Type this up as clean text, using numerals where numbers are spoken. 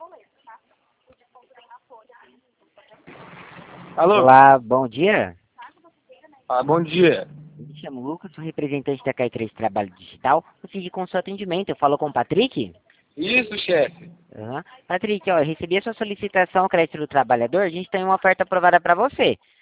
Alô? Olá, bom dia. Bom dia. Me chamo Lucas, sou representante da K3 Trabalho Digital. Consegui com o seu atendimento. Eu falo com o Patrick? Isso, chefe. Patrick, ó, eu recebi a sua solicitação, crédito do trabalhador. A gente tem uma oferta aprovada para você.